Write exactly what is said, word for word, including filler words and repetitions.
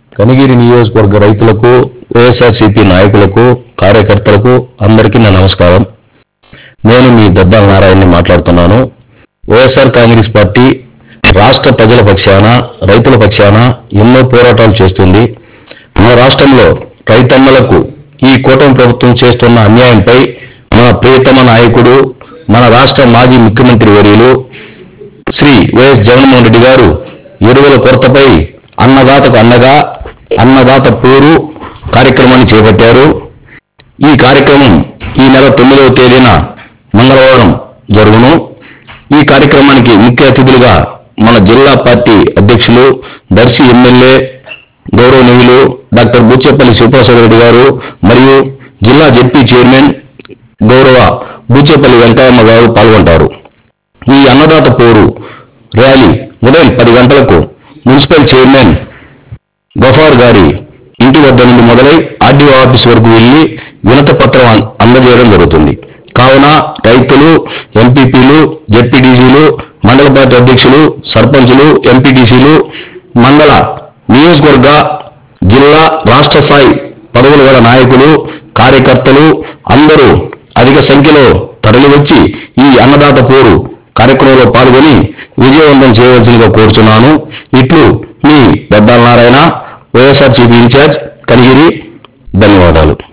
కనిగిరి నియోజకవర్గ రైతులకు, వైఎస్ఆర్సీపీ నాయకులకు, కార్యకర్తలకు అందరికీ నా నమస్కారం. నేను మీ దద్దాల నారాయణని మాట్లాడుతున్నాను. వైఎస్ఆర్ కాంగ్రెస్ పార్టీ రాష్ట్ర ప్రజల పక్షాన, రైతుల పక్షాన ఎన్నో పోరాటాలు చేస్తుంది. మన రాష్ట్రంలో రైతన్నలకు ఈ కూటమి ప్రభుత్వం చేస్తున్న అన్యాయంపై మన ప్రియతమ నాయకుడు, మన రాష్ట్ర మాజీ ముఖ్యమంత్రి వర్యులు శ్రీ వైఎస్ జగన్మోహన్ రెడ్డి గారు ఎరువుల కొరతపై అన్నదాతకు అండగా అన్నదాత పోరు కార్యక్రమాన్ని చేపట్టారు. ఈ కార్యక్రమం ఈ నెల తొమ్మిదవ తేదీన మంగళవారం జరుగును. ఈ కార్యక్రమానికి ముఖ్య అతిథులుగా మన జిల్లా పార్టీ అధ్యక్షులు, దర్శి ఎమ్మెల్యే గౌరవనీయులు డాక్టర్ బూచేపల్లి శివప్రసాద్ రెడ్డి గారు మరియు జిల్లా జెడ్పీ చైర్మన్ గౌరవ బూచేపల్లి వెంకయ్యమ్మ గారు పాల్గొంటారు. ఈ అన్నదాత పోరు ర్యాలీ ఉదయం పది గంటలకు మున్సిపల్ చైర్మన్ గఫార్ గారి ఇంటి వద్ద నుండి మొదలై ఆర్డీఓ ఆఫీస్ వరకు వెళ్లి వినతి పత్రం అందజేయడం జరుగుతుంది. కావున రైతులు, ఎంపీపీలు, జెడ్పీటీసీలు, మండల పార్టీ అధ్యక్షులు, సర్పంచులు, ఎంపీటీసీలు, మండల, నియోజకవర్గ, జిల్లా, రాష్ట్ర స్థాయి పదవులు గల నాయకులు, కార్యకర్తలు అందరూ అధిక సంఖ్యలో తరలివచ్చి ఈ అన్నదాత పోరు కార్యక్రమంలో పాల్గొని విజయవంతం చేయవలసిందిగా కోరుచున్నాను. ఇట్లు మీ దద్దాల నారాయణ, వైఎస్ఆర్సీపీ ఇన్ఛార్జ్, కనిగిరి. ధన్యవాదాలు.